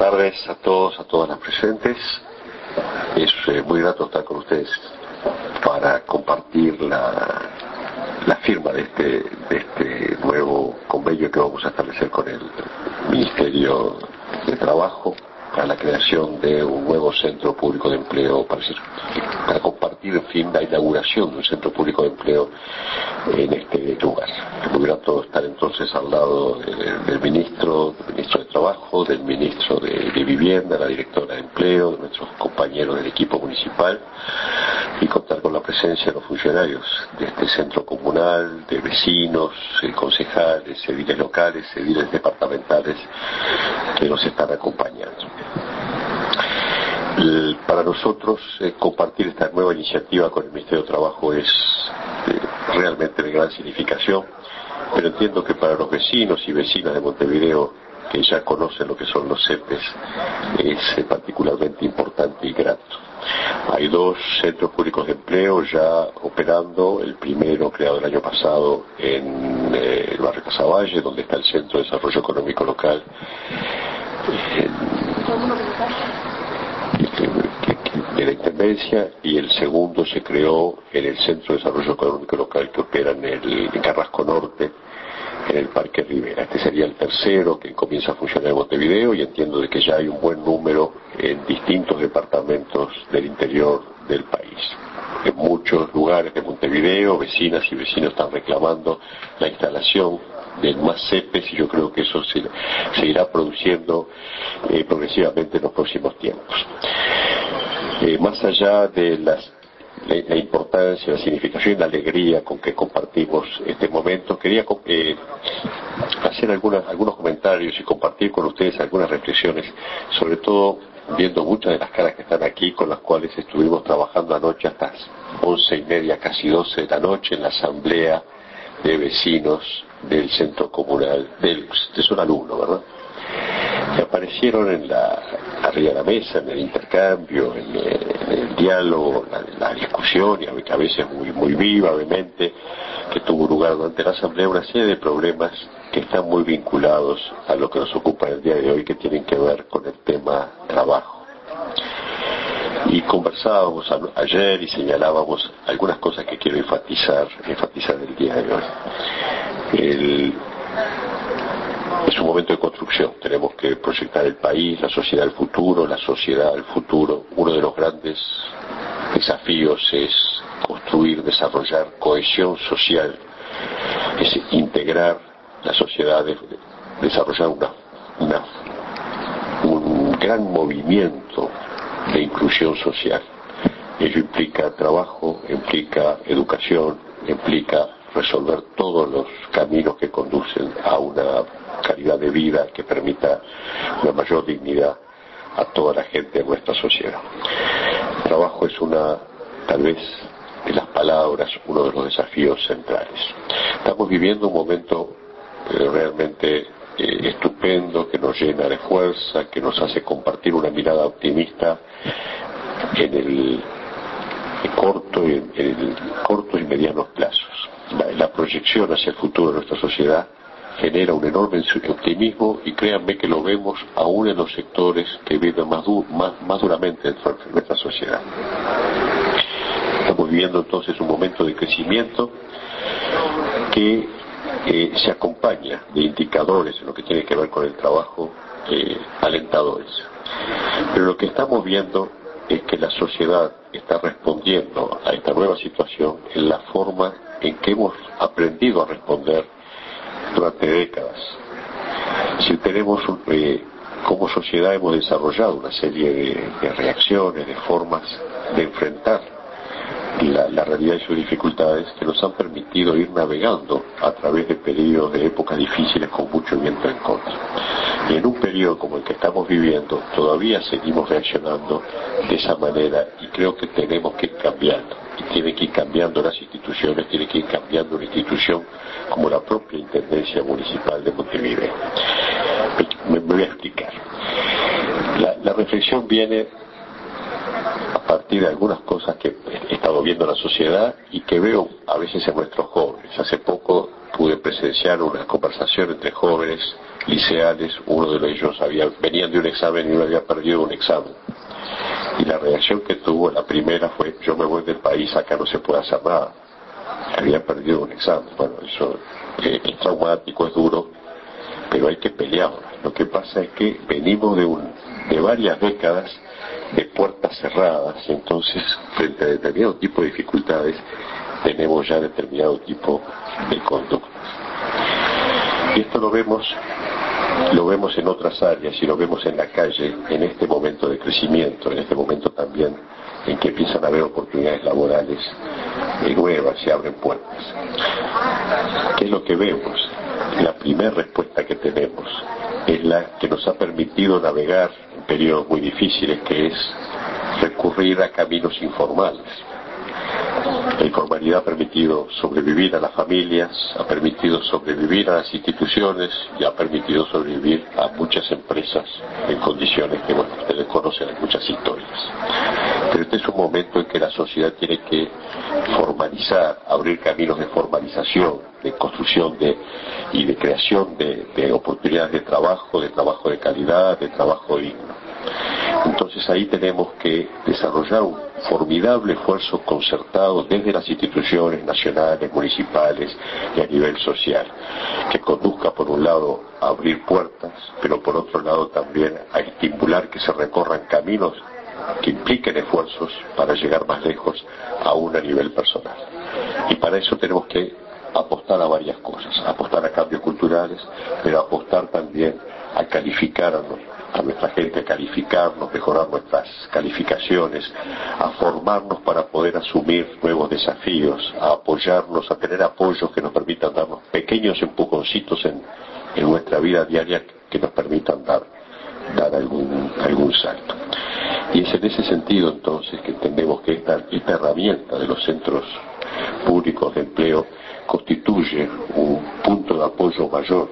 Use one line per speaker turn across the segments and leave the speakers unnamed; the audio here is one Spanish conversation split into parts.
tardes a todos, a todas las presentes. Es muy grato estar con ustedes para compartir la firma de este nuevo convenio que vamos a establecer con el Ministerio de Trabajo para la creación de un nuevo centro público de empleo, para compartir, en fin, la inauguración de un centro público de empleo en este lugar. Es muy grato estar entonces al lado del ministro de Trabajo, del ministro de Vivienda, la directora de Empleo, de nuestros compañeros del equipo municipal, y contar con la presencia de los funcionarios de este centro comunal, de vecinos, concejales, ediles locales, ediles departamentales que nos están acompañando. Para nosotros compartir esta nueva iniciativa con el Ministerio de Trabajo es realmente de gran significación, pero entiendo que para los vecinos y vecinas de Montevideo que ya conocen lo que son los CEPES es particularmente importante y grato. Hay 2 centros públicos de empleo ya operando, el primero creado el año pasado en el barrio Casaballe, donde está el Centro de Desarrollo Económico Local, de la Intendencia, y el segundo se creó en el Centro de Desarrollo Económico Local que opera en Carrasco Norte, en el Parque Rivera. Este sería el tercero que comienza a funcionar en Montevideo, y entiendo de que ya hay un buen número en distintos departamentos del interior del país. En muchos lugares de Montevideo, vecinas y vecinos están reclamando la instalación de más CEPES, y yo creo que eso se irá produciendo progresivamente en los próximos tiempos. Más allá de la importancia, la significación y la alegría con que compartimos este momento, quería hacer algunos comentarios y compartir con ustedes algunas reflexiones, sobre todo viendo muchas de las caras que están aquí, con las cuales estuvimos trabajando anoche hasta las 11:30, casi 12 de la noche, en la asamblea de vecinos del centro comunal, son alumnos, ¿verdad? Que aparecieron arriba de la mesa, en el intercambio, en el diálogo, la discusión, y a veces muy viva, vehemente, que tuvo lugar durante la asamblea, una serie de problemas que están muy vinculados a lo que nos ocupa el día de hoy, que tienen que ver con el tema trabajo. Y conversábamos ayer y señalábamos algunas cosas que quiero enfatizar el día de hoy. Es un momento de construcción, tenemos que proyectar el país, la sociedad del futuro, Uno de los grandes desafíos es construir, desarrollar cohesión social, es integrar la sociedad, desarrollar un gran movimiento de inclusión social. Ello implica trabajo, implica educación, implica resolver todos los caminos que conducen a una calidad de vida que permita una mayor dignidad a toda la gente de nuestra sociedad. El trabajo es tal vez de las palabras, uno de los desafíos centrales. Estamos viviendo un momento realmente estupendo, que nos llena de fuerza, que nos hace compartir una mirada optimista en el corto y medianos plazos. La proyección hacia el futuro de nuestra sociedad genera un enorme optimismo, y créanme que lo vemos aún en los sectores que viven más duramente dentro de nuestra sociedad. Estamos viviendo entonces un momento de crecimiento que se acompaña de indicadores en lo que tiene que ver con el trabajo alentadores. Pero lo que estamos viendo es que la sociedad está respondiendo a esta nueva situación en la forma en que hemos aprendido a responder durante décadas. Si tenemos como sociedad hemos desarrollado una serie de reacciones, de formas de enfrentar la realidad y sus dificultades, que nos han permitido ir navegando a través de periodos, de épocas difíciles con mucho viento en contra. Y en un periodo como el que estamos viviendo, todavía seguimos reaccionando de esa manera, y creo que tenemos que ir cambiando. Y tienen que ir cambiando las instituciones, tiene que ir cambiando una institución como la propia Intendencia Municipal de Montevideo. Me voy a explicar. La reflexión viene a partir de algunas cosas que he estado viendo en la sociedad y que veo a veces en nuestros jóvenes. Hace poco pude presenciar una conversación entre jóvenes liceales, uno de ellos venían de un examen y uno había perdido un examen. Y la reacción que tuvo, la primera fue: yo me voy del país, acá no se puede hacer nada. Había perdido un examen. Bueno, eso es traumático, es duro, pero hay que pelear. Lo que pasa es que venimos de varias décadas de puertas cerradas, y entonces frente a determinado tipo de dificultades tenemos ya determinado tipo de conductas. Y esto lo vemos en otras áreas y lo vemos en la calle en este momento de crecimiento, en este momento también en que empiezan a haber oportunidades laborales nuevas, se abren puertas. ¿Qué es lo que vemos? La primera respuesta que tenemos es la que nos ha permitido navegar en periodos muy difíciles, que es recurrir a caminos informales. La informalidad ha permitido sobrevivir a las familias, ha permitido sobrevivir a las instituciones y ha permitido sobrevivir a muchas empresas en condiciones que, bueno, ustedes conocen, hay muchas historias. Pero este es un momento en que la sociedad tiene que formalizar, abrir caminos de formalización, de construcción y de creación de oportunidades de trabajo de calidad, de trabajo digno. Entonces ahí tenemos que desarrollar un formidable esfuerzo concertado desde las instituciones nacionales, municipales y a nivel social, que conduzca por un lado a abrir puertas, pero por otro lado también a estimular que se recorran caminos que impliquen esfuerzos para llegar más lejos, aún a nivel personal. Y para eso tenemos que apostar a varias cosas: apostar a cambios culturales, pero apostar también a calificar a nuestra gente, a calificarnos, mejorar nuestras calificaciones, a formarnos para poder asumir nuevos desafíos, a apoyarnos, a tener apoyos que nos permitan darnos pequeños empujoncitos en nuestra vida diaria, que nos permitan dar algún salto. Y es en ese sentido entonces que entendemos que esta herramienta de los centros públicos de empleo constituye un punto de apoyo mayor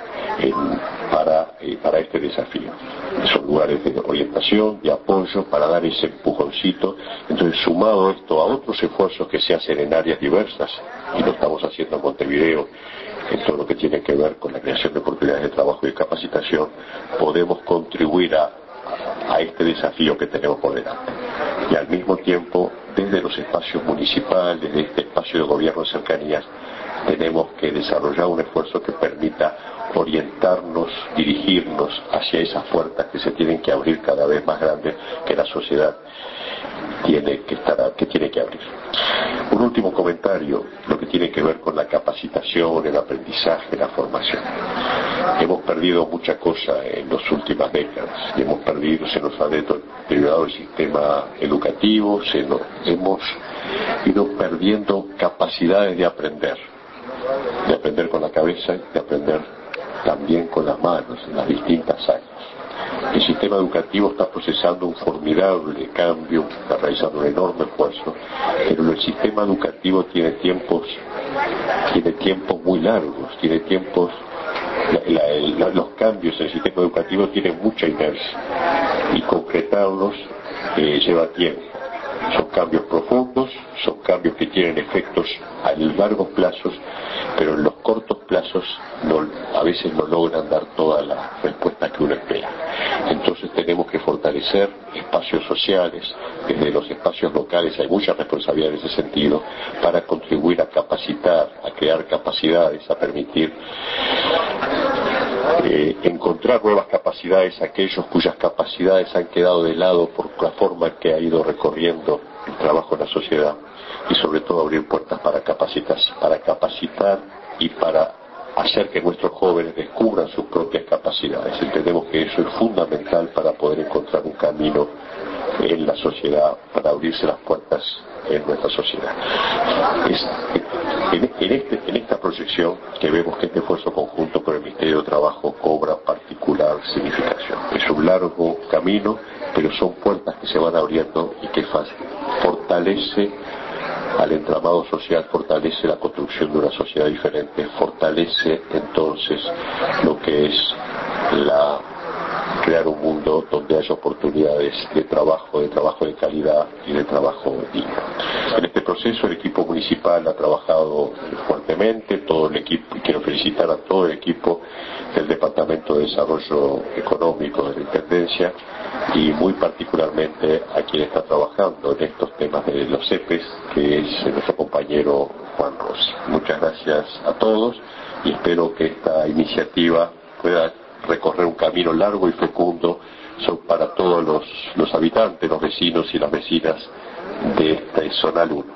para este desafío. Son lugares de orientación, de apoyo, para dar ese empujoncito. Entonces, sumado esto a otros esfuerzos que se hacen en áreas diversas, y lo estamos haciendo en Montevideo, en todo lo que tiene que ver con la creación de oportunidades de trabajo y de capacitación, podemos contribuir a este desafío que tenemos por delante. Y al mismo tiempo, desde los espacios municipales, desde este espacio de gobierno de cercanías, tenemos que desarrollar un esfuerzo que permita orientarnos, dirigirnos hacia esas puertas que se tienen que abrir cada vez más grandes, que la sociedad tiene que abrir. Un último comentario, lo que tiene que ver con la capacitación, el aprendizaje, la formación. Hemos perdido mucha cosa en las últimas décadas, se nos ha deteriorado el sistema educativo, hemos ido perdiendo capacidades de aprender con la cabeza, de aprender también con las manos, en las distintas áreas. El sistema educativo está procesando un formidable cambio, está realizando un enorme esfuerzo, pero el sistema educativo tiene tiempos muy largos, los cambios en el sistema educativo tienen mucha inercia, y concretarlos lleva tiempo. Son cambios profundos, son cambios que tienen efectos a largos plazos, pero en los cortos plazos a veces no logran dar todas las respuestas que uno espera. Entonces tenemos que fortalecer espacios sociales, desde los espacios locales hay mucha responsabilidad en ese sentido, para contribuir a capacitar, a crear capacidades, a permitir encontrar nuevas capacidades a aquellos cuyas capacidades han quedado de lado por la forma que ha ido recorriendo el trabajo en la sociedad, y sobre todo abrir puertas para capacitar y para hacer que nuestros jóvenes descubran sus propias capacidades. Entendemos que eso es fundamental para poder encontrar un camino en la sociedad, para abrirse las puertas en nuestra sociedad. En esta proyección que vemos que este esfuerzo conjunto por el Ministerio de Trabajo cobra particular significación. Es un largo camino, pero son puertas que se van abriendo y que fortalece al entramado social, fortalece la construcción de una sociedad diferente, fortalece entonces lo que es crear un mundo donde haya oportunidades de trabajo de calidad y de trabajo digno. En este proceso el equipo municipal ha trabajado fuertemente, todo el equipo, y quiero felicitar a todo el equipo del Departamento de Desarrollo Económico de la Intendencia y muy particularmente a quien está trabajando en estos temas de los CEPES, que es nuestro compañero Juan Rossi. Muchas gracias a todos y espero que esta iniciativa pueda recorrer un camino largo y fecundo para todos los habitantes, los vecinos y las vecinas de esta zona 1.